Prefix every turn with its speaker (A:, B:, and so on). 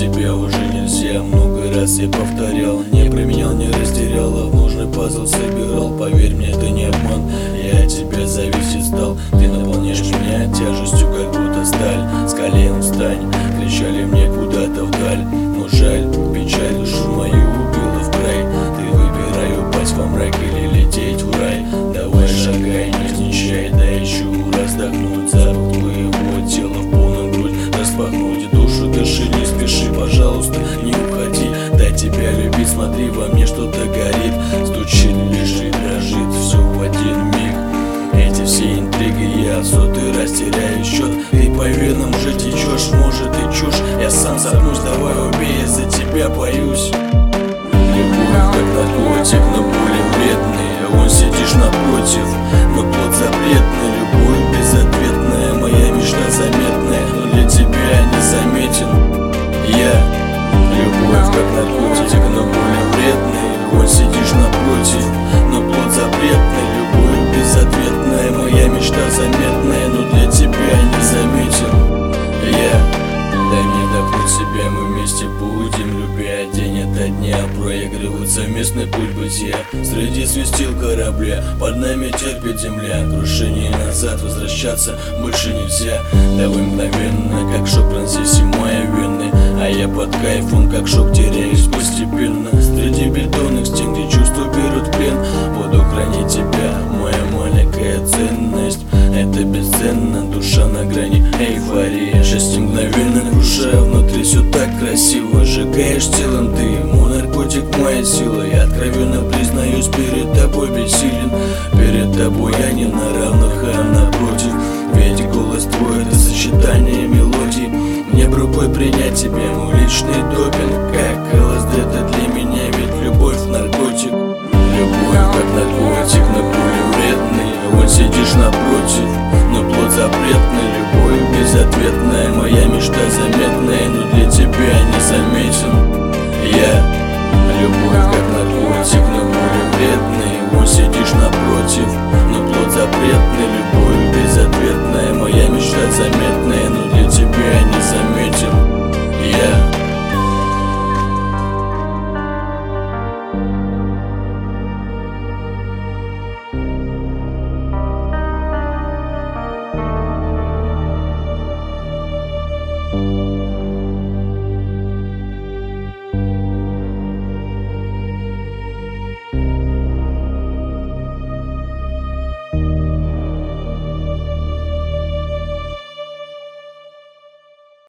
A: тебя уже нельзя. Много раз я повторял, не променял, не растерял, а в нужный пазл собирал. Поверь мне, это не обман, я от тебя зависеть стал. Ты наполняешь меня тяжестью, как будто сталь. С колен встань, кричали мне куда-то вдаль. Но жаль, печаль душу мою убила в край. Ты выбирай, упасть во мрак или лететь в рай. Давай шагай, не снищай, дай еще раздохнуть запах твоего тела в полную грудь распахнуть. Душу дыши, не спеши, пожалуйста, не уходи. Дай тебя любить, смотри, во мне что-то горит. Стучит, лежит, дрожит, все в один миг. Эти все интриги я в сотый раз теряю счет. Ты по венам уже течешь, может и чушь. Я сам сопнусь, давай убей, я за тебя боюсь. Любовь как наркотик, но более вредный. Вон сидишь напротив, но плод запретный. Любовь безответная, моя мечта заметная, но для тебя незаметен я. Любовь как наркотик, но более вредный. Вон сидишь напротив, но плод запретный. Любовь безответная, моя мечта заметная, но для тебя незаметен я. Дай мне вдохнуть себя, мы вместе будем, любя день ото дня, проигрывать совместный путь бытия. Среди свистил корабля, под нами терпит земля. Крушение назад, возвращаться больше нельзя. Давай мгновенно, как шок, пронзи все мои вены. А я под кайфом, как шок, теряюсь постепенно. Среди бетонных стен, где чувства берут плен. Буду хранить тебя, моя маленькая ценность. Это бесценно, душа на грани эйфории. Счастье мгновенно крушая, внутри все так красиво. Сжигаешь телом ты, мой наркотик, моя сила. Я откровенно признаюсь, перед тобой бессилен. Перед тобой я не на равных, а напротив. Ведь голос твой — это сочетание мелодий. Мне в рукой принять тебя, мой личный допинг. Как ЛСД, это для меня, ведь любовь наркотик. Любовь как наркотик, но более вредный. Вот сидишь напротив, но плод запретный. Любовь безответная,